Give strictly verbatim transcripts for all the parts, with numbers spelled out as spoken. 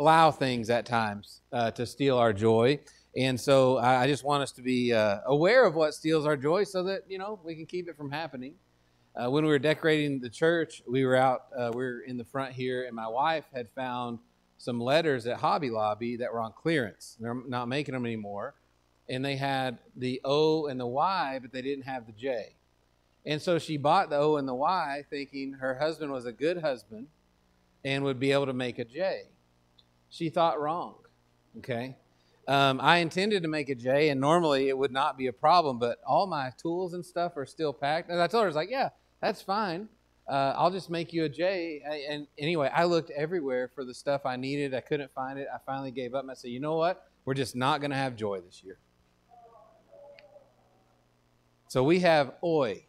allow things at times uh, to steal our joy. And so I, I just want us to be uh, aware of what steals our joy so that, you know, we can keep it from happening. Uh, when we were decorating the church, we were out, uh, we were in the front here, and my wife had found some letters at Hobby Lobby that were on clearance. They're not making them anymore. And they had the O and the Y, but they didn't have the J. And so she bought the O and the Y thinking her husband was a good husband and would be able to make a J. She thought wrong, okay? Um, I intended to make a J, and normally it would not be a problem, but all my tools and stuff are still packed. And I told her, I was like, yeah, that's fine. Uh, I'll just make you a J. And anyway, I looked everywhere for the stuff I needed. I couldn't find it. I finally gave up, and I said, you know what? We're just not going to have joy this year. So we have oi.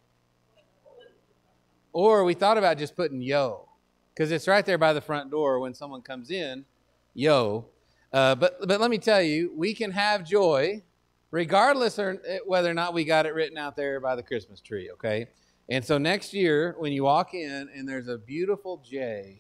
Or we thought about just putting yo, because it's right there by the front door when someone comes in, yo. Uh, but but let me tell you, we can have joy regardless of whether or not we got it written out there by the Christmas tree, okay? And so next year, when you walk in and there's a beautiful J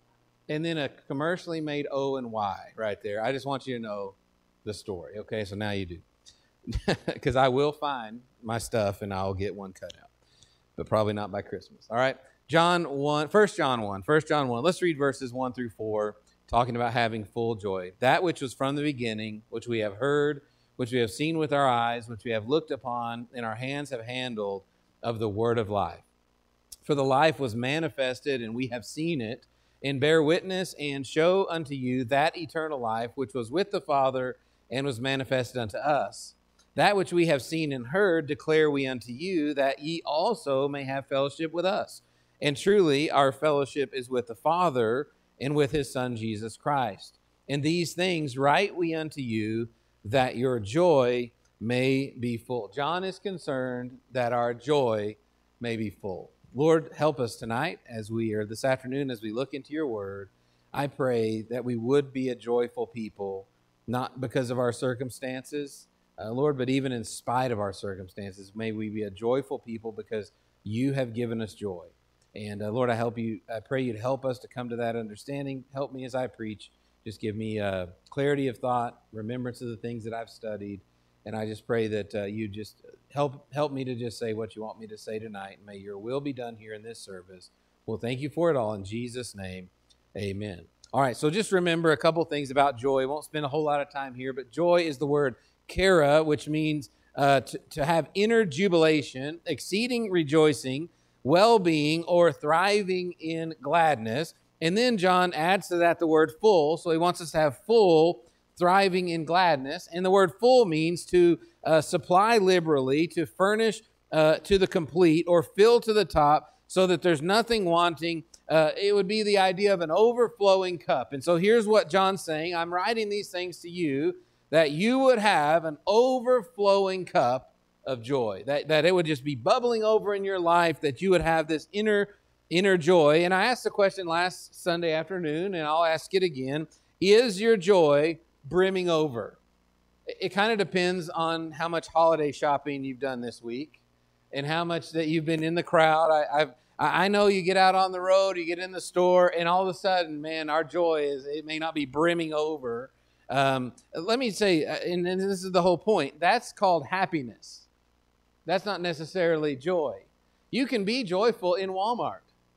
and then a commercially made O and Y right there, I just want you to know the story, okay? So now you do. Because I will find my stuff and I'll get one cut out, but probably not by Christmas, all right? John one, First John one, First John one. Let's read verses one through four, talking about having full joy. That which was from the beginning, which we have heard, which we have seen with our eyes, which we have looked upon, and our hands have handled of the word of life. For the life was manifested, and we have seen it, and bear witness and show unto you that eternal life which was with the Father and was manifested unto us. That which we have seen and heard declare we unto you, that ye also may have fellowship with us. And truly our fellowship is with the Father and with his Son Jesus Christ. And these things write we unto you, that your joy may be full. John is concerned that our joy may be full. Lord, help us tonight as we are this afternoon, as we look into your word. I pray that we would be a joyful people, not because of our circumstances, uh, Lord, but even in spite of our circumstances. May we be a joyful people because you have given us joy. And uh, Lord, I help you. I pray you'd help us to come to that understanding. Help me as I preach. Just give me uh, clarity of thought, remembrance of the things that I've studied. And I just pray that uh, you just help help me to just say what you want me to say tonight. May your will be done here in this service. Well, thank you for it all. In Jesus' name, amen. All right, so just remember a couple things about joy. I won't spend a whole lot of time here, but joy is the word kara, which means uh, to, to have inner jubilation, exceeding rejoicing, well-being, or thriving in gladness. And then John adds to that the word full, so he wants us to have full thriving in gladness. And the word full means to uh, supply liberally, to furnish uh, to the complete, or fill to the top so that there's nothing wanting. Uh, it would be the idea of an overflowing cup. And so here's what John's saying. I'm writing these things to you that you would have an overflowing cup of joy, that, that it would just be bubbling over in your life, that you would have this inner, inner joy. And I asked the question last Sunday afternoon, and I'll ask it again. Is your joy brimming over? It kind of depends on how much holiday shopping you've done this week and how much that you've been in the crowd. I, I've, I know you get out on the road, you get in the store, and all of a sudden, man, our joy is, it may not be brimming over. Um, let me say, and, and this is the whole point, that's called happiness. That's not necessarily joy. You can be joyful in Walmart.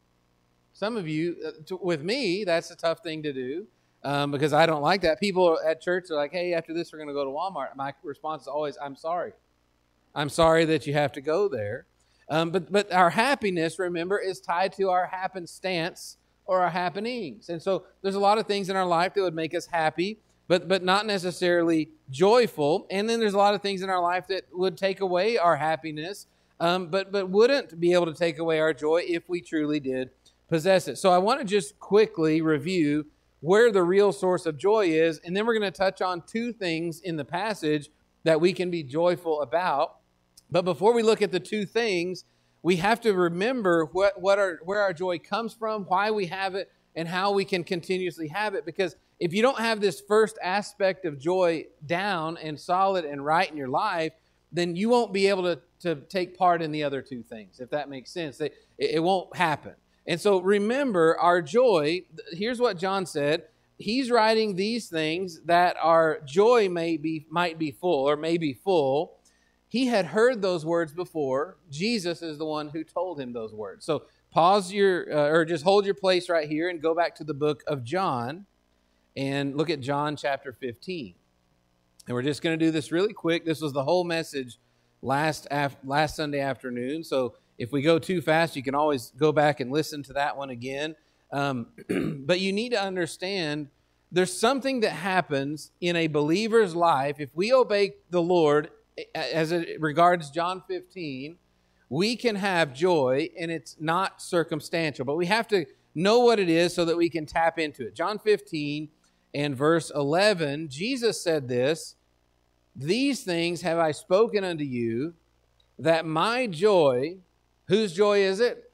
Some of you, uh, to, with me, that's a tough thing to do. Um, because I don't like that. People at church are like, hey, after this, we're going to go to Walmart. My response is always, I'm sorry. I'm sorry that you have to go there. Um, but, but our happiness, remember, is tied to our happenstance or our happenings. And so there's a lot of things in our life that would make us happy, but, but not necessarily joyful. And then there's a lot of things in our life that would take away our happiness, um, but, but wouldn't be able to take away our joy if we truly did possess it. So I want to just quickly review where the real source of joy is, and then we're going to touch on two things in the passage that we can be joyful about. But before we look at the two things, we have to remember what, what our, where our joy comes from, why we have it, and how we can continuously have it. Because if you don't have this first aspect of joy down and solid and right in your life, then you won't be able to, to take part in the other two things, if that makes sense. It, it won't happen. And so remember, our joy, here's what John said, he's writing these things that our joy may be, might be full or may be full. He had heard those words before. Jesus is the one who told him those words. So pause your, uh, or just hold your place right here and go back to the book of John and look at John chapter fifteen. And we're just going to do this really quick. This was the whole message last af- last Sunday afternoon. So if we go too fast, you can always go back and listen to that one again. Um, but you need to understand there's something that happens in a believer's life. If we obey the Lord as it regards John fifteen, we can have joy, and it's not circumstantial. But we have to know what it is so that we can tap into it. John fifteen and verse eleven, Jesus said this, "These things have I spoken unto you, that my joy," whose joy is it?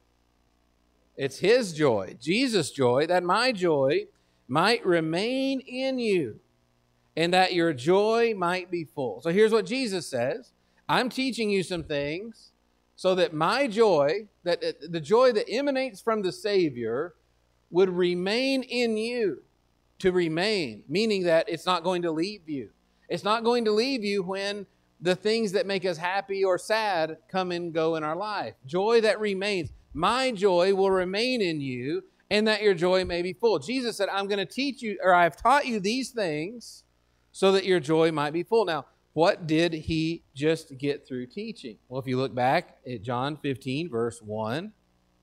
It's his joy, Jesus' joy, "that my joy might remain in you, and that your joy might be full." So here's what Jesus says. I'm teaching you some things so that my joy, that the joy that emanates from the Savior, would remain in you. To remain, meaning that it's not going to leave you. It's not going to leave you when the things that make us happy or sad come and go in our life. Joy that remains. My joy will remain in you, and that your joy may be full. Jesus said, I'm going to teach you, or I've taught you these things so that your joy might be full. Now, what did he just get through teaching? Well, if you look back at John fifteen, verse one,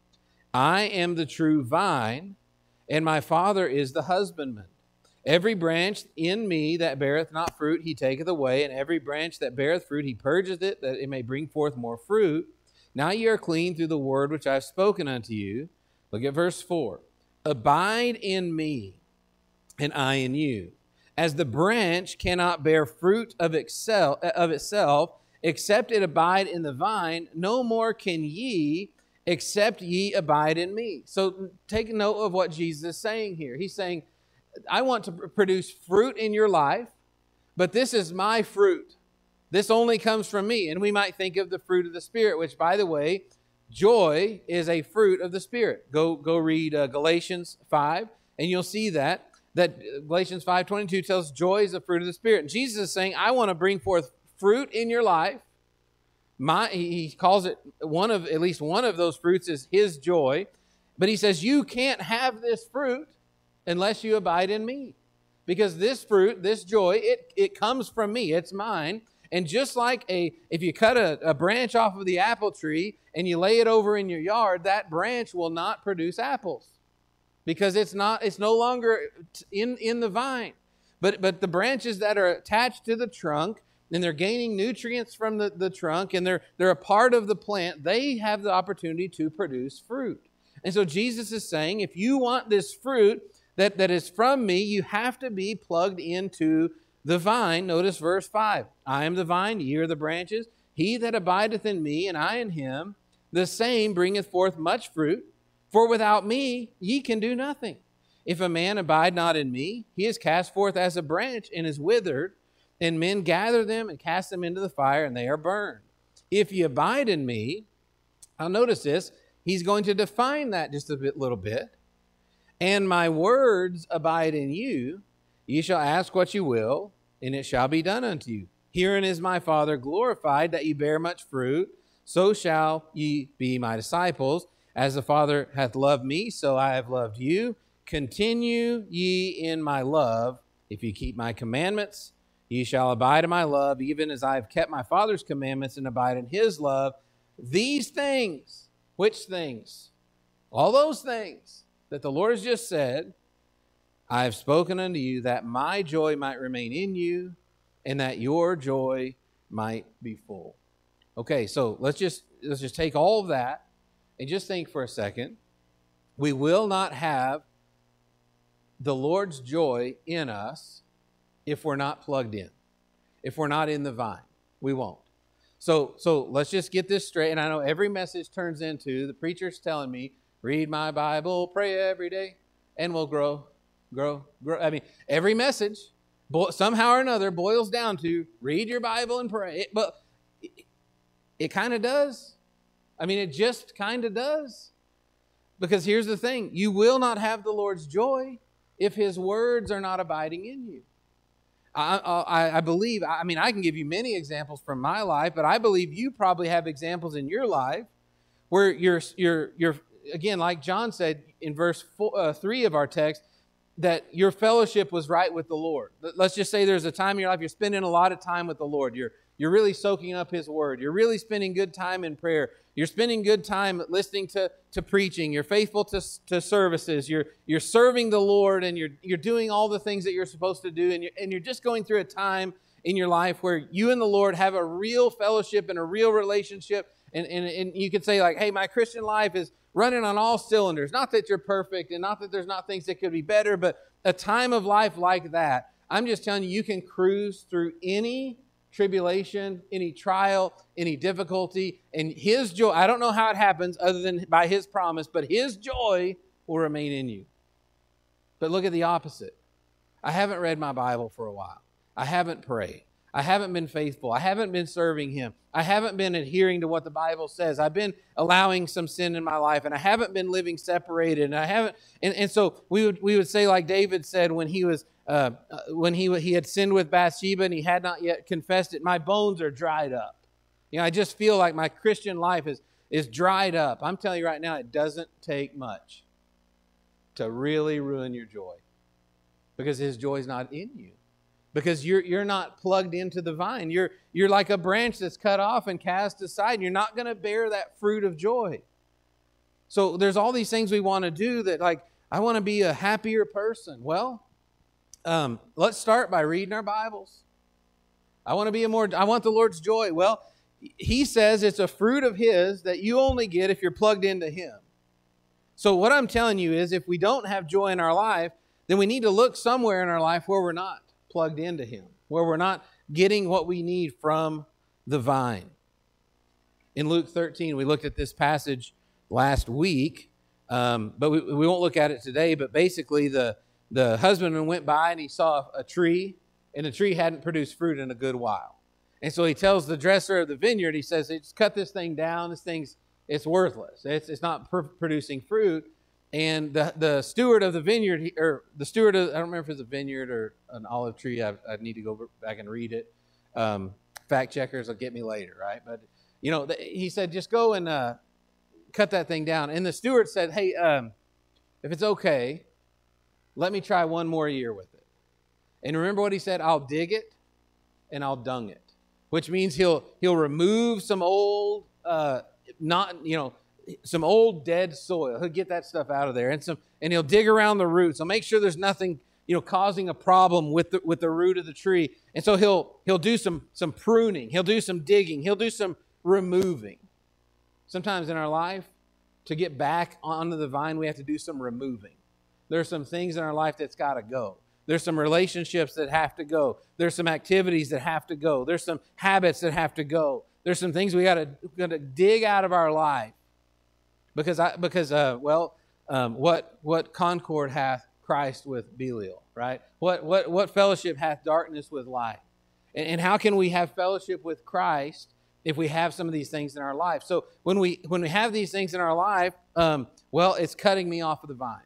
"I am the true vine, and my Father is the husbandman. Every branch in me that beareth not fruit, he taketh away, and every branch that beareth fruit, he purgeth it, that it may bring forth more fruit. Now ye are clean through the word which I have spoken unto you." Look at verse four. "Abide in me, and I in you. As the branch cannot bear fruit of itself, of itself, except it abide in the vine, no more can ye, except ye abide in me." So take note of what Jesus is saying here. He's saying, I want to produce fruit in your life, but this is my fruit. This only comes from me. And we might think of the fruit of the Spirit, which, by the way, joy is a fruit of the Spirit. Go, go read uh, Galatians five, and you'll see that. That Galatians five twenty-two tells joy is a fruit of the Spirit. And Jesus is saying, I want to bring forth fruit in your life. My, he calls it one of, at least one of those fruits is his joy. But he says, you can't have this fruit unless you abide in me. Because this fruit, this joy, it, it comes from me. It's mine. And just like a, if you cut a, a branch off of the apple tree and you lay it over in your yard, that branch will not produce apples. Because it's not, it's no longer in, in the vine. But, but the branches that are attached to the trunk, and they're gaining nutrients from the, the trunk, and they're, they're a part of the plant, they have the opportunity to produce fruit. And so Jesus is saying, if you want this fruit that, that is from me, you have to be plugged into the vine. Notice verse five. "I am the vine, ye are the branches. He that abideth in me, and I in him, the same bringeth forth much fruit. For without me ye can do nothing. If a man abide not in me, he is cast forth as a branch and is withered, and men gather them and cast them into the fire, and they are burned. If ye abide in me," I'll notice this, he's going to define that just a bit, little bit. "And my words abide in you, ye shall ask what you will, and it shall be done unto you. Herein is my Father glorified, that ye bear much fruit, so shall ye be my disciples. As the Father hath loved me, so I have loved you. Continue ye in my love. If ye keep my commandments, ye shall abide in my love, even as I have kept my Father's commandments and abide in his love. These things," which things? All those things that the Lord has just said, "I have spoken unto you, that my joy might remain in you, and that your joy might be full." Okay, so let's just let's just take all of that and just think for a second. We will not have the Lord's joy in us if we're not plugged in, if we're not in the vine. We won't. So, so let's just get this straight. And I know every message turns into the preacher's telling me, read my Bible, pray every day, and we'll grow, grow, grow. I mean, every message somehow or another boils down to read your Bible and pray. It, but it, it kind of does. I mean, it just kind of does. Because here's the thing. You will not have the Lord's joy if his words are not abiding in you. I, I, I believe, I mean, I can give you many examples from my life, but I believe you probably have examples in your life where you're, you're, you're again, like John said in verse four, uh, three of our text, that your fellowship was right with the Lord. Let's just say there's a time in your life you're spending a lot of time with the Lord. You're, you're really soaking up his word. You're really spending good time in prayer. You're spending good time listening to, to preaching. You're faithful to, to services. You're, you're serving the Lord, and you're, you're doing all the things that you're supposed to do. And you're, and you're just going through a time in your life where you and the Lord have a real fellowship and a real relationship. And, and, and you could say like, hey, my Christian life is running on all cylinders. Not that you're perfect and not that there's not things that could be better, but a time of life like that, I'm just telling you, you can cruise through any tribulation, any trial, any difficulty, and his joy, I don't know how it happens other than by his promise, but his joy will remain in you. But look at the opposite. I haven't read my Bible for a while. I haven't prayed. I haven't been faithful. I haven't been serving him. I haven't been adhering to what the Bible says. I've been allowing some sin in my life, and I haven't been living separated. And I haven't, and, and so we would we would say like David said when he was uh, when he he had sinned with Bathsheba and he had not yet confessed it. My bones are dried up. You know, I just feel like my Christian life is is dried up. I'm telling you right now, it doesn't take much to really ruin your joy, because his joy is not in you. Because you're you're not plugged into the vine. You're you're like a branch that's cut off and cast aside. You're not going to bear that fruit of joy. So there's all these things we want to do that, like, I want to be a happier person. Well, um, let's start by reading our Bibles. I want to be a more, I want the Lord's joy. Well, he says it's a fruit of his that you only get if you're plugged into him. So what I'm telling you is, if we don't have joy in our life, then we need to look somewhere in our life where we're not plugged into him, where we're not getting what we need from the vine. In Luke thirteen, we looked at this passage last week, um, but we, we won't look at it today. But basically, the, the husbandman went by and he saw a tree, and the tree hadn't produced fruit in a good while. And so he tells the dresser of the vineyard, he says, just cut this thing down. This thing's, it's worthless. It's, it's not pr- producing fruit. And the, the steward of the vineyard, he, or the steward of, I don't remember if it's a vineyard or an olive tree. I, I need to go back and read it. Um, fact checkers will get me later, right? But, you know, the, he said, just go and uh, cut that thing down. And the steward said, hey, um, if it's okay, let me try one more year with it. And remember what he said? I'll dig it and I'll dung it, which means he'll he'll remove some old, uh, not, you know, some old dead soil. He'll get that stuff out of there, and some, and he'll dig around the roots. He'll make sure there's nothing, you know, causing a problem with the with the root of the tree. And so he'll he'll do some some pruning. He'll do some digging. He'll do some removing. Sometimes in our life, to get back onto the vine, we have to do some removing. There's some things in our life that's got to go. There's some relationships that have to go. There's some activities that have to go. There's some habits that have to go. There's some things we got to got to dig out of our life. Because I because uh well um, what what concord hath Christ with Belial, right? What what what fellowship hath darkness with light? And, and how can we have fellowship with Christ if we have some of these things in our life? So when we when we have these things in our life, um, well, it's cutting me off of the vine.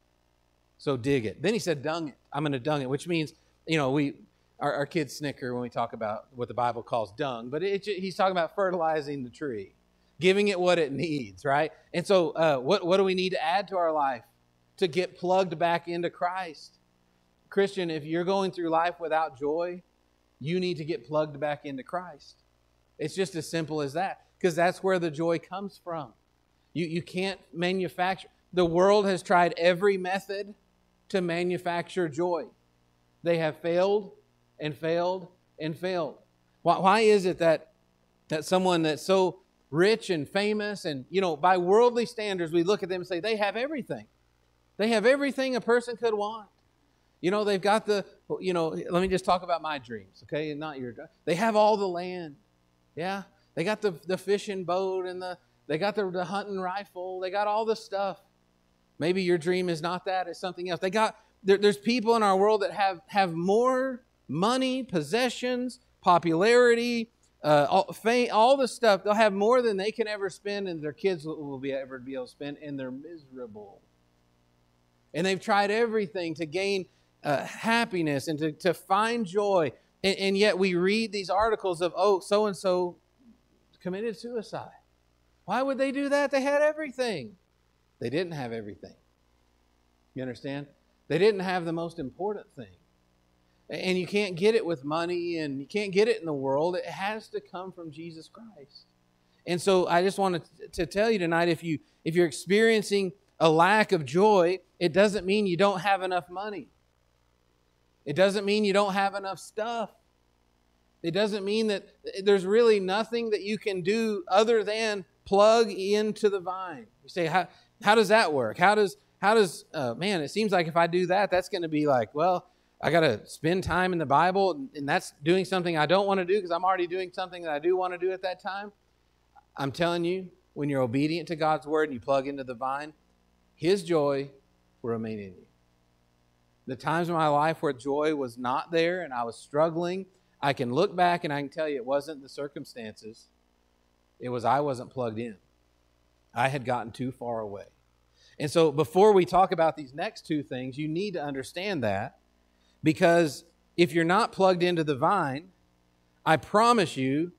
So dig it. Then he said, dung it. I'm going to dung it, which means, you know, we our, our kids snicker when we talk about what the Bible calls dung, but it, it, he's talking about fertilizing the tree, giving it what it needs, right? And so uh, what, what do we need to add to our life to get plugged back into Christ? Christian, if you're going through life without joy, you need to get plugged back into Christ. It's just as simple as that, because that's where the joy comes from. You, you can't manufacture. The world has tried every method to manufacture joy. They have failed and failed and failed. Why, why is it that, that someone that's so rich and famous, and, you know, by worldly standards, we look at them and say, they have everything. They have everything a person could want. You know, they've got the, you know, let me just talk about my dreams, okay? Not your, they have all the land. Yeah. They got the, the fishing boat, and the, they got the, the hunting rifle. They got all the stuff. Maybe your dream is not that, it's something else. They got, there, there's people in our world that have, have more money, possessions, popularity, Uh, all, fame, all the stuff. They'll have more than they can ever spend, and their kids will, will be ever be able to spend, and they're miserable. And they've tried everything to gain uh, happiness and to, to find joy. And, and yet we read these articles of, oh, so-and-so committed suicide. Why would they do that? They had everything. They didn't have everything. You understand? They didn't have the most important thing. And you can't get it with money, and you can't get it in the world. It has to come from Jesus Christ. And so I just wanted to tell you tonight, if you if you're experiencing a lack of joy, it doesn't mean you don't have enough money. It doesn't mean you don't have enough stuff. It doesn't mean that there's really nothing that you can do other than plug into the vine. You say, how, how does that work? How does, how does uh, man, it seems like if I do that, that's going to be like, well, I got to spend time in the Bible, and that's doing something I don't want to do because I'm already doing something that I do want to do at that time. I'm telling you, when you're obedient to God's word and you plug into the vine, His joy will remain in you. The times in my life where joy was not there and I was struggling, I can look back and I can tell you it wasn't the circumstances. It was I wasn't plugged in. I had gotten too far away. And so before we talk about these next two things, you need to understand that, because if you're not plugged into the vine, I promise you,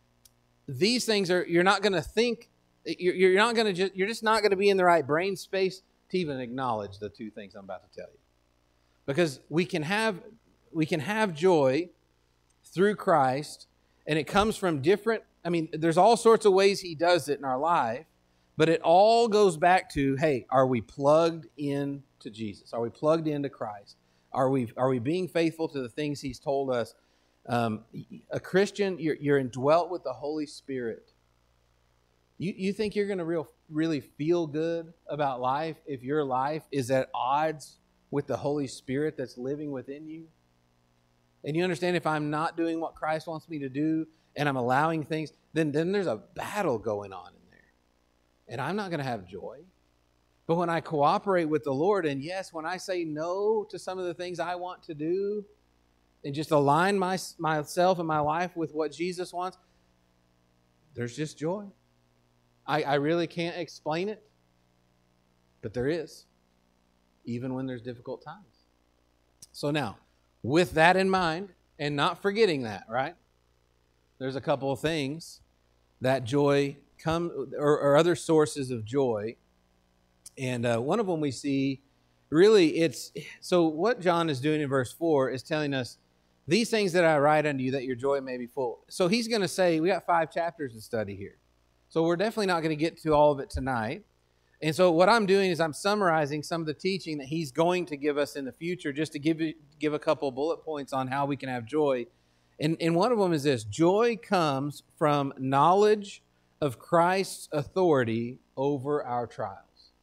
these things are, you're not going to think, you're, you're not going to just, you're just not going to be in the right brain space to even acknowledge the two things I'm about to tell you. Because we can have, we can have joy through Christ, and it comes from different, I mean, there's all sorts of ways He does it in our life, but it all goes back to, hey, are we plugged in to Jesus? Are we plugged into Christ? Are we, are we being faithful to the things He's told us? Um, a Christian, you're, you're indwelt with the Holy Spirit. You, you think you're going to real, really feel good about life if your life is at odds with the Holy Spirit that's living within you? And you understand, if I'm not doing what Christ wants me to do and I'm allowing things, then, then there's a battle going on in there. And I'm not going to have joy. But when I cooperate with the Lord, and yes, when I say no to some of the things I want to do and just align my, myself and my life with what Jesus wants, there's just joy. I, I really can't explain it, but there is, even when there's difficult times. So now, with that in mind, and not forgetting that, right? There's a couple of things that joy come, or, or other sources of joy. And uh, one of them we see, really, it's, so what John is doing in verse four is telling us, these things that I write unto you, that your joy may be full. So he's going to say, we got five chapters to study here. So we're definitely not going to get to all of it tonight. And so what I'm doing is I'm summarizing some of the teaching that he's going to give us in the future, just to give you, give a couple bullet points on how we can have joy. And, and one of them is this: joy comes from knowledge of Christ's authority over our trials.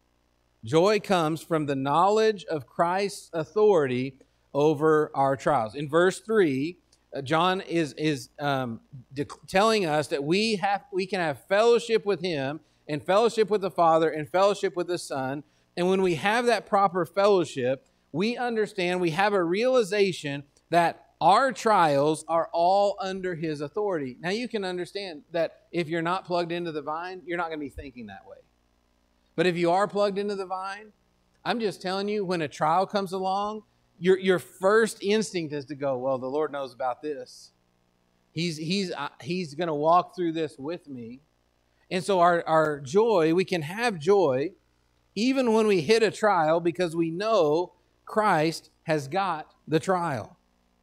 Joy comes from the knowledge of Christ's authority over our trials. In verse three, uh, John is, is um, de- telling us that we have we can have fellowship with Him, and fellowship with the Father, and fellowship with the Son. And when we have that proper fellowship, we understand, we have a realization that our trials are all under His authority. Now you can understand that if you're not plugged into the vine, you're not going to be thinking that way. But if you are plugged into the vine, I'm just telling you, when a trial comes along, your, your first instinct is to go, well, the Lord knows about this. He's, he's, uh, he's going to walk through this with me. And so our, our joy, we can have joy even when we hit a trial, because we know Christ has got the trial.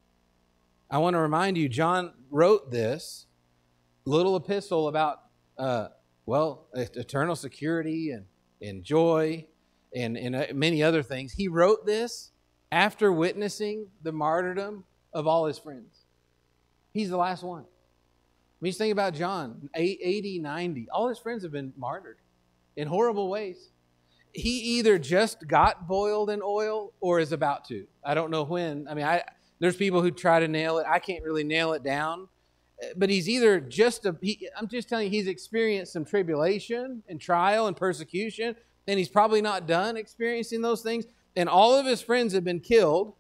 I want to remind you, John wrote this little epistle about, uh, well, eternal security and, and joy and, and many other things. He wrote this after witnessing the martyrdom of all his friends. He's the last one. I mean, just think about John, eighty, ninety. All his friends have been martyred in horrible ways. He either just got boiled in oil or is about to. I don't know when. I mean, I, there's people who try to nail it. I can't really nail it down. But he's either just a, he, I'm just telling you, he's experienced some tribulation and trial and persecution, and he's probably not done experiencing those things. And all of his friends have been killed.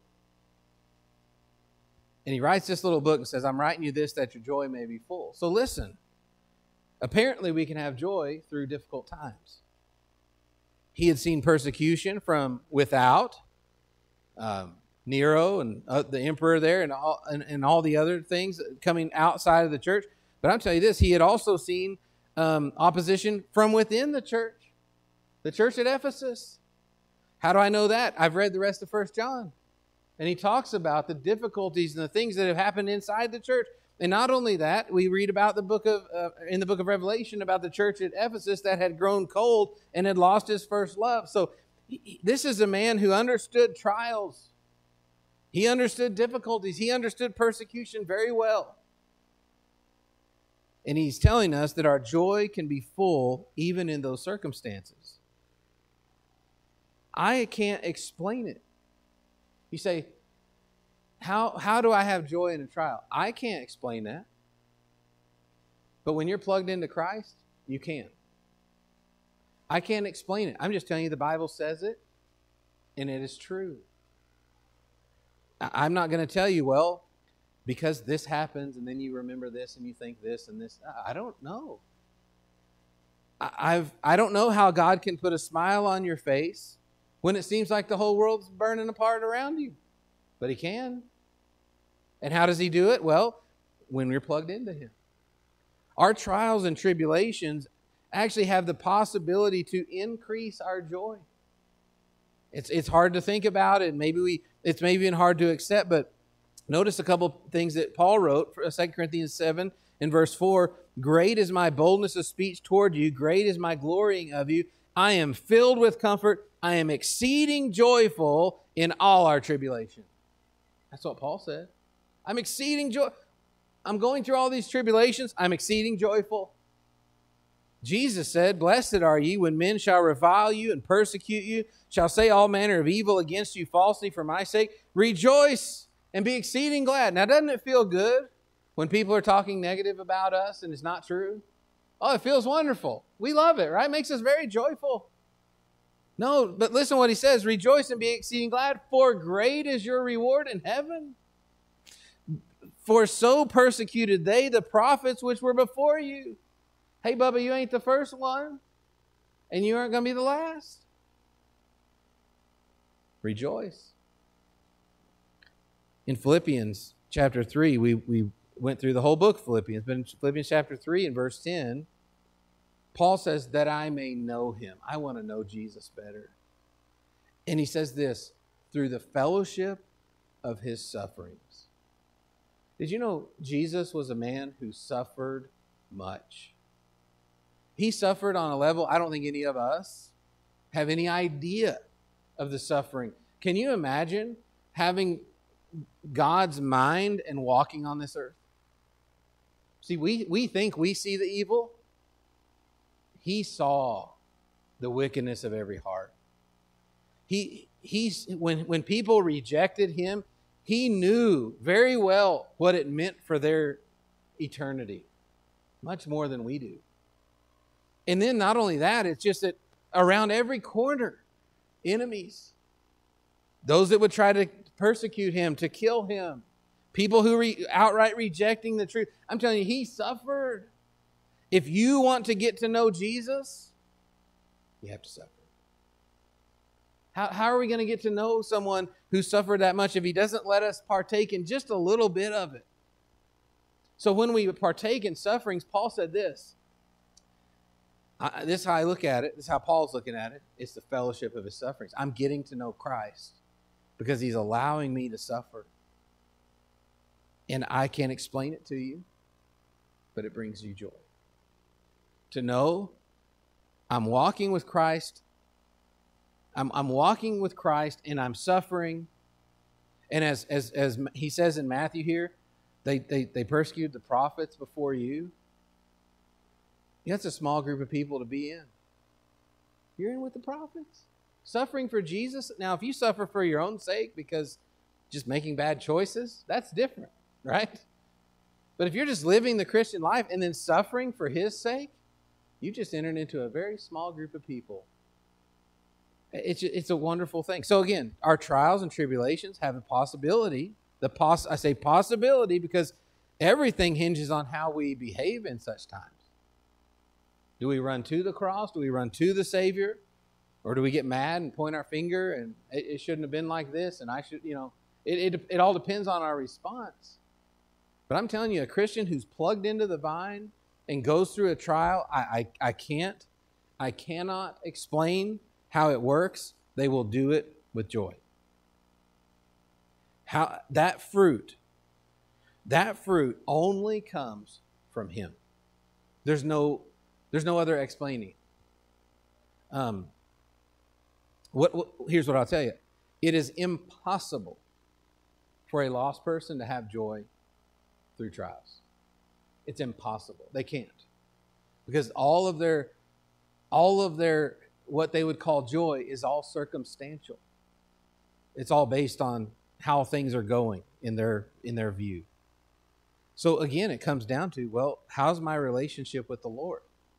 And he writes this little book and says, I'm writing you this that your joy may be full. So listen, apparently we can have joy through difficult times. He had seen persecution from without, um, Nero and uh, the emperor there and all, and, and all the other things coming outside of the church. But I'm telling you this, he had also seen um, opposition from within the church, the church at Ephesus. How do I know that? I've read the rest of First John. And he talks about the difficulties and the things that have happened inside the church. And not only that, we read about the book of uh, in the book of Revelation about the church at Ephesus that had grown cold and had lost his first love. So he, this is a man who understood trials. He understood difficulties. He understood persecution very well. And he's telling us that our joy can be full even in those circumstances. I can't explain it. You say, How, how do I have joy in a trial? I can't explain that. But when you're plugged into Christ, you can. I can't explain it. I'm just telling you the Bible says it, and it is true. I'm not going to tell you, well, because this happens, and then you remember this, and you think this and this. I don't know. I've, I don't know how God can put a smile on your face when it seems like the whole world's burning apart around you. But He can. And how does He do it? Well, when we're plugged into Him. Our trials and tribulations actually have the possibility to increase our joy. It's it's hard to think about it. Maybe we it's maybe even hard to accept, but notice a couple things that Paul wrote for Second Corinthians seven in verse four. Great is my boldness of speech toward you. Great is my glorying of you. I am filled with comfort. I am exceeding joyful in all our tribulation. That's what Paul said. I'm exceeding joy. I'm going through all these tribulations. I'm exceeding joyful. Jesus said, blessed are ye when men shall revile you and persecute you, shall say all manner of evil against you falsely for my sake. Rejoice and be exceeding glad. Now, doesn't it feel good when people are talking negative about us and it's not true? Oh, it feels wonderful. We love it, right? It makes us very joyful. No, but listen what he says. Rejoice and be exceeding glad, for great is your reward in heaven. For so persecuted they the prophets which were before you. Hey, Bubba, you ain't the first one, and you aren't going to be the last. Rejoice. In Philippians chapter three, we, we went through the whole book of Philippians, but in Philippians chapter three and verse ten, Paul says, that I may know Him. I want to know Jesus better. And he says this, through the fellowship of His sufferings. Did you know Jesus was a man who suffered much? He suffered on a level I don't think any of us have any idea of the suffering. Can you imagine having God's mind and walking on this earth? See, we, we think we see the evil. He saw the wickedness of every heart. He, he's, when, when people rejected Him, He knew very well what it meant for their eternity, much more than we do. And then not only that, it's just that around every corner, enemies, those that would try to persecute Him, to kill Him, people who re- outright rejecting the truth. I'm telling you, He suffered. If you want to get to know Jesus, you have to suffer. How, how are we going to get to know someone who suffered that much if He doesn't let us partake in just a little bit of it? So when we partake in sufferings, Paul said this. I, this is how I look at it. This is how Paul's looking at it. It's the fellowship of His sufferings. I'm getting to know Christ because He's allowing me to suffer. And I can't explain it to you, but it brings you joy. To know I'm walking with Christ. I'm, I'm walking with Christ and I'm suffering. And as, as, as he says in Matthew here, they, they, they persecuted the prophets before you. Yeah, that's a small group of people to be in. You're in with the prophets. Suffering for Jesus. Now, if you suffer for your own sake because just making bad choices, that's different, right? But if you're just living the Christian life and then suffering for His sake, you just entered into a very small group of people. It's, it's a wonderful thing. So again, our trials and tribulations have a possibility. The poss- I say possibility because everything hinges on how we behave in such times. Do we run to the cross? Do we run to the Savior? Or do we get mad and point our finger and it, it shouldn't have been like this and I should, you know, it, it, it all depends on our response. But I'm telling you, a Christian who's plugged into the vine and goes through a trial, I, I, I can't, I cannot explain how it works. They will do it with joy. How that fruit, that fruit only comes from Him. There's no, there's no other explaining. Um, what, what here's what I'll tell you: it is impossible for a lost person to have joy through trials. It's impossible. They can't, because all of their, all of their what they would call joy is all circumstantial. It's all based on how things are going in their in their view. So again, it comes down to, well, how's my relationship with the Lord?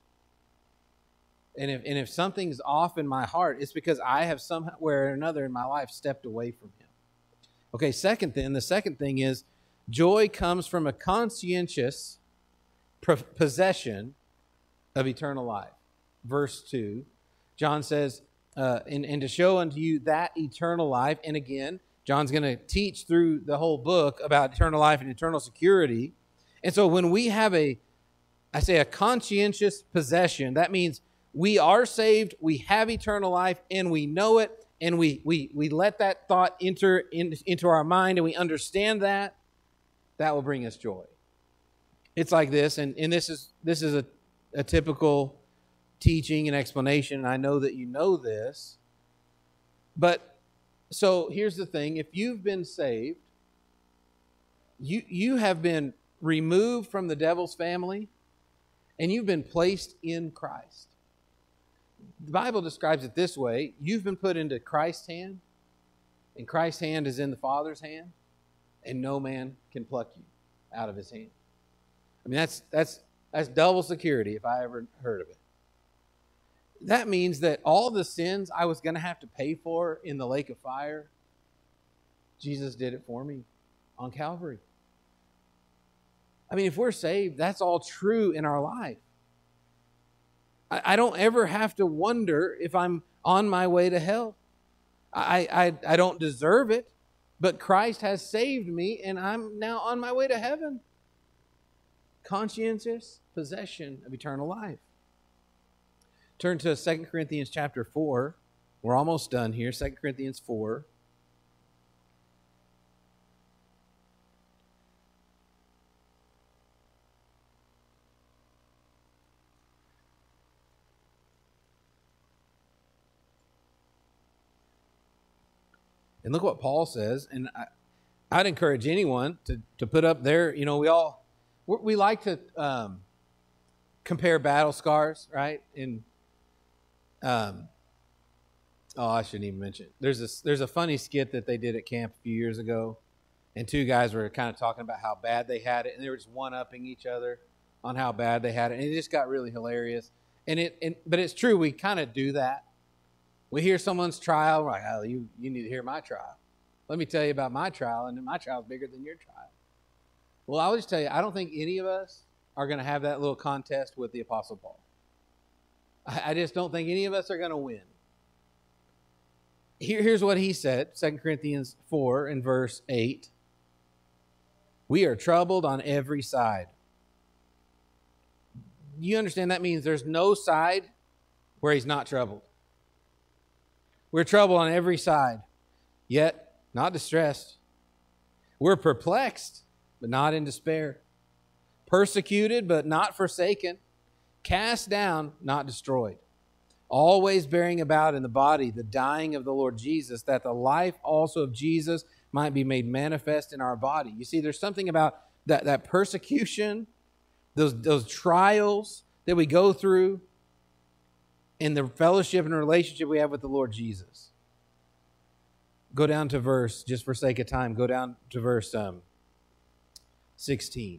And if and if something's off in my heart, it's because I have somewhere or another in my life stepped away from Him. Okay, second thing, the second thing is joy comes from a conscientious possession of eternal life. Verse two, John says, uh, and, and to show unto you that eternal life. And again, John's going to teach through the whole book about eternal life and eternal security. And so when we have a, I say a conscientious possession, that means we are saved, we have eternal life, and we know it, and we we we let that thought enter in, into our mind, and we understand that, that will bring us joy. It's like this, and, and this is this is a, a typical teaching and explanation, and I know that you know this. But so here's the thing: if you've been saved, you you have been removed from the devil's family, and you've been placed in Christ. The Bible describes it this way: you've been put into Christ's hand, and Christ's hand is in the Father's hand, and no man can pluck you out of His hand. I mean, that's that's that's double security if I ever heard of it. That means that all the sins I was going to have to pay for in the lake of fire, Jesus did it for me on Calvary. I mean, if we're saved, that's all true in our life. I, I don't ever have to wonder if I'm on my way to hell. I, I, I don't deserve it, but Christ has saved me, and I'm now on my way to heaven. Conscientious possession of eternal life. Turn to Second Corinthians chapter four. We're almost done here. Second Corinthians four. And look what Paul says. And I, I'd encourage anyone to, to put up there, you know, we all, we like to um, compare battle scars, right? In Um, oh, I shouldn't even mention it. There's a, there's a funny skit that they did at camp a few years ago, and two guys were kind of talking about how bad they had it, and they were just one-upping each other on how bad they had it, and it just got really hilarious. And it, and, but it's true, we kind of do that. We hear someone's trial, we're like, oh, you, you need to hear my trial. Let me tell you about my trial, and my trial is bigger than your trial. Well, I'll just tell you, I don't think any of us are going to have that little contest with the Apostle Paul. I just don't think any of us are going to win. Here, here's what he said, Second Corinthians four and verse eight. We are troubled on every side. You understand that means there's no side where he's not troubled. We're troubled on every side, yet not distressed. We're perplexed, but not in despair. Persecuted, but not forsaken. Cast down, not destroyed. Always bearing about in the body the dying of the Lord Jesus, that the life also of Jesus might be made manifest in our body. You see, there's something about that, that persecution, those, those trials that we go through, and the fellowship and relationship we have with the Lord Jesus. Go down to verse, just for sake of time, go down to verse um, sixteen.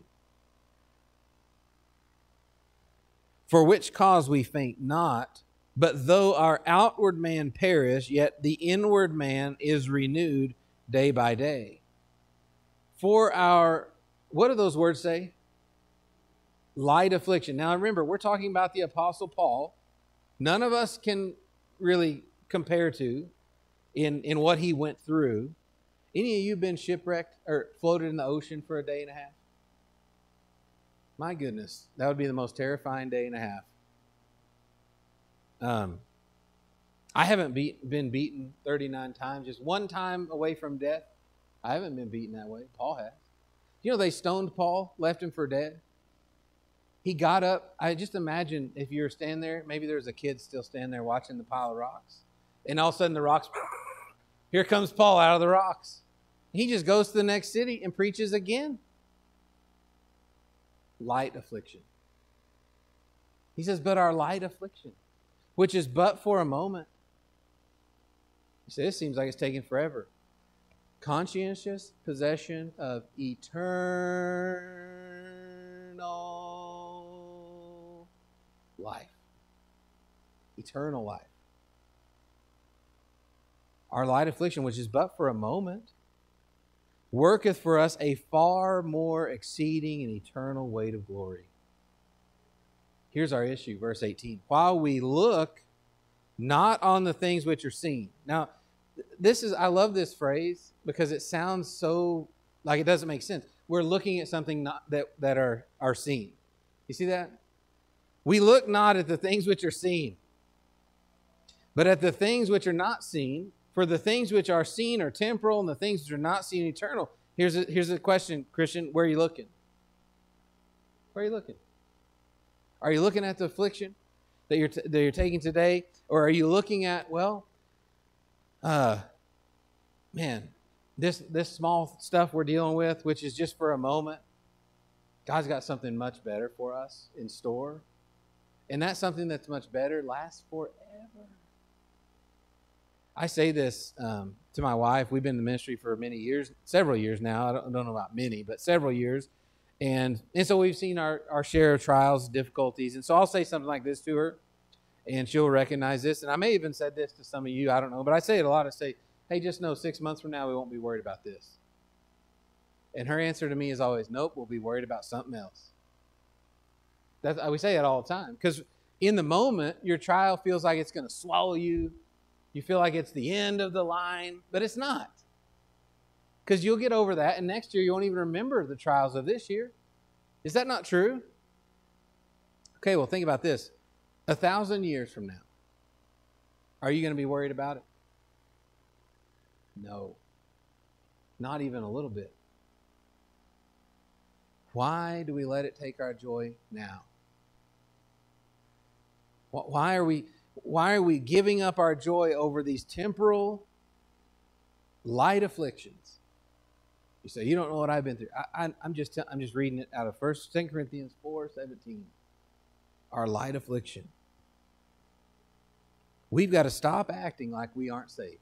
For which cause we faint not, but though our outward man perish, yet the inward man is renewed day by day. For our, what do those words say? Light affliction. Now remember, we're talking about the Apostle Paul. None of us can really compare to in, in what he went through. Any of you been shipwrecked or floated in the ocean for a day and a half? My goodness, that would be the most terrifying day and a half. Um, I haven't beat, been beaten thirty-nine times, just one time away from death. I haven't been beaten that way. Paul has. You know, they stoned Paul, left him for dead. He got up. I just imagine if you were standing there, maybe there was a kid still standing there watching the pile of rocks. And all of a sudden the rocks, here comes Paul out of the rocks. He just goes to the next city and preaches again. Light affliction. He says, but our light affliction, which is but for a moment. You say, this seems like it's taking forever. Conscientious possession of eternal life. Eternal life. Our light affliction, which is but for a moment, worketh for us a far more exceeding and eternal weight of glory. Here's our issue, verse eighteen. While we look not on the things which are seen. Now, this is, I love this phrase because it sounds so like it doesn't make sense. We're looking at something not, that, that are, are seen. You see that? We look not at the things which are seen, but at the things which are not seen. For the things which are seen are temporal, and the things which are not seen eternal. Here's a, here's a question, Christian. Where are you looking? Where are you looking? Are you looking at the affliction that you're, t- that you're taking today? Or are you looking at, well, uh, man, this, this small stuff we're dealing with, which is just for a moment, God's got something much better for us in store. And that something that's much better lasts forever. I say this um, to my wife. We've been in the ministry for many years, several years now. I don't, I don't know about many, but several years. And, and so we've seen our, our share of trials, difficulties. And so I'll say something like this to her, and she'll recognize this. And I may even said this to some of you. I don't know. But I say it a lot. I say, hey, just know six months from now, we won't be worried about this. And her answer to me is always, nope, we'll be worried about something else. That's, we say that all the time. Because in the moment, your trial feels like it's going to swallow you. You feel like it's the end of the line, but it's not. Because you'll get over that, and next year you won't even remember the trials of this year. Is that not true? Okay, well, think about this. A thousand years from now, are you going to be worried about it? No. Not even a little bit. Why do we let it take our joy now? Why are we... Why are we giving up our joy over these temporal, light afflictions? You say, you don't know what I've been through. I, I, I'm just I'm just reading it out of First Second Corinthians four seventeen. Our light affliction. We've got to stop acting like we aren't saved.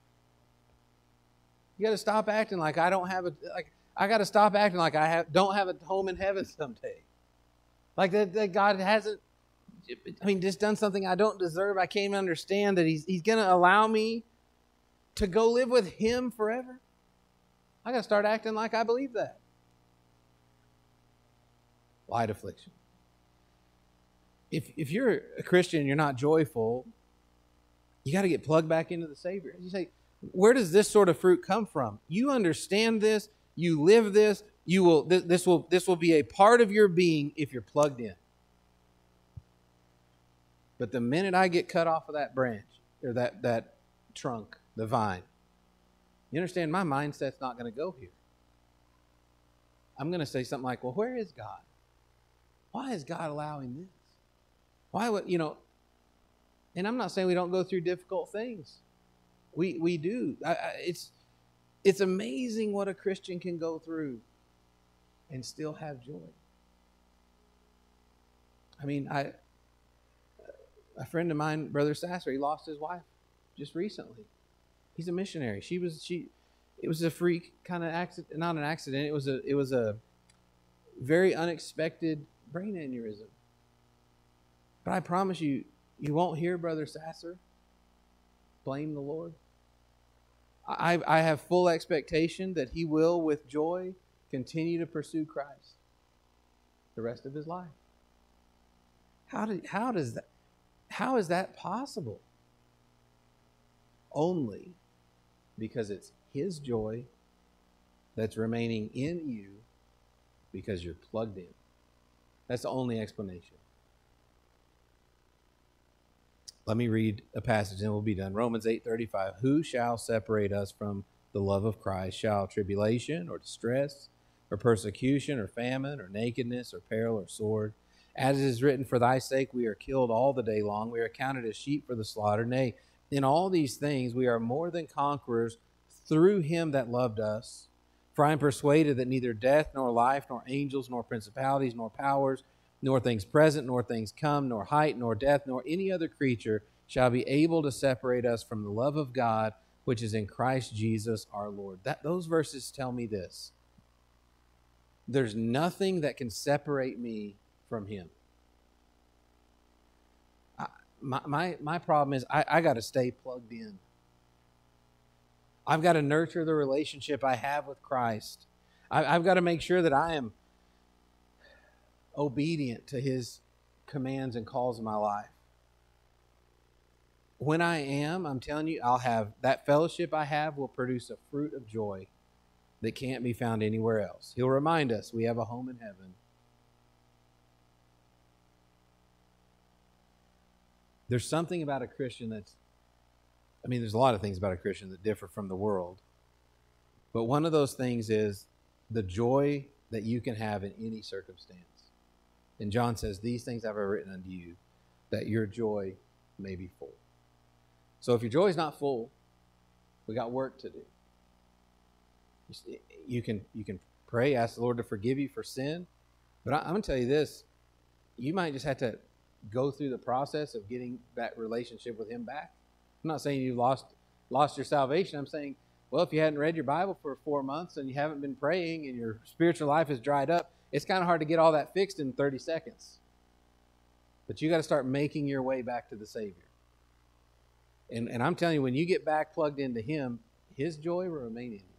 You got to stop acting like I don't have a like. I got to stop acting like I have don't have a home in heaven someday. Like that, that God hasn't. I mean, just done something I don't deserve. I can't even understand that he's, he's going to allow me to go live with him forever. I got to start acting like I believe that. Light affliction. If, if you're a Christian and you're not joyful, you got to get plugged back into the Savior. You say, where does this sort of fruit come from? You understand this. You live this. You will. This, this will. This will be a part of your being if you're plugged in. But the minute I get cut off of that branch, or that, that trunk, the vine, you understand my mindset's not going to go here. I'm going to say something like, well, where is God? Why is God allowing this? Why would, you know, and I'm not saying we don't go through difficult things. We we do. I, I, it's, it's amazing what a Christian can go through and still have joy. I mean, I... A friend of mine, Brother Sasser, he lost his wife just recently. He's a missionary. She was she. It was a freak kind of accident, not an accident. It was a it was a very unexpected brain aneurysm. But I promise you, you won't hear Brother Sasser blame the Lord. I I have full expectation that he will, with joy, continue to pursue Christ the rest of his life. How did how does that? How is that possible? only because it's His joy that's remaining in you because you're plugged in. That's the only explanation. Let me read a passage and we'll be done. Romans eight thirty-five. Who shall separate us from the love of Christ? Shall tribulation or distress or persecution or famine or nakedness or peril or sword? As it is written, for thy sake we are killed all the day long. We are counted as sheep for the slaughter. Nay, in all these things we are more than conquerors through him that loved us. For I am persuaded that neither death, nor life, nor angels, nor principalities, nor powers, nor things present, nor things come, nor height, nor depth, nor any other creature shall be able to separate us from the love of God, which is in Christ Jesus our Lord. That, those verses tell me this. There's nothing that can separate me from Him. I, my, my, my problem is I, I got to stay plugged in. I've got to nurture the relationship I have with Christ. I, I've got to make sure that I am obedient to His commands and calls in my life. When I am, I'm telling you, I'll have that fellowship I have will produce a fruit of joy that can't be found anywhere else. He'll remind us we have a home in heaven. There's something about a Christian that's, I mean, there's a lot of things about a Christian that differ from the world. But one of those things is the joy that you can have in any circumstance. And John says, these things have I written unto you, that your joy may be full. So if your joy is not full, we got work to do. You can, you can pray, ask the Lord to forgive you for sin. But I'm going to tell you this, you might just have to go through the process of getting that relationship with Him back. I'm not saying you lost lost your salvation. I'm saying, well, if you hadn't read your Bible for four months and you haven't been praying and your spiritual life has dried up, it's kind of hard to get all that fixed in thirty seconds. But you got to start making your way back to the Savior. And, and I'm telling you, when you get back plugged into Him, His joy will remain in you.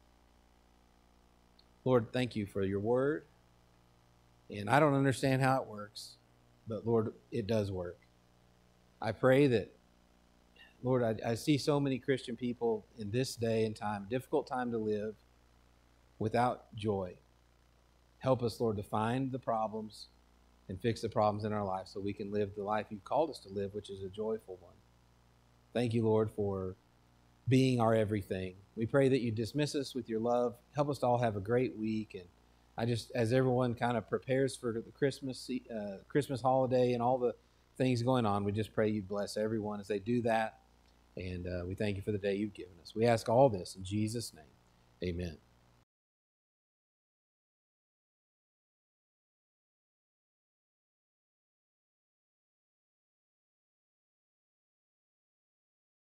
Lord, thank you for your word. And I don't understand how it works, but Lord, it does work. I pray that, Lord, I, I see so many Christian people in this day and time, difficult time to live, without joy. Help us, Lord, to find the problems and fix the problems in our life so we can live the life You've called us to live, which is a joyful one. Thank you, Lord, for being our everything. We pray that You dismiss us with Your love. Help us to all have a great week. And I just, as everyone kind of prepares for the Christmas uh, Christmas holiday and all the things going on, we just pray You bless everyone as they do that. And uh, we thank You for the day You've given us. We ask all this in Jesus' name. Amen.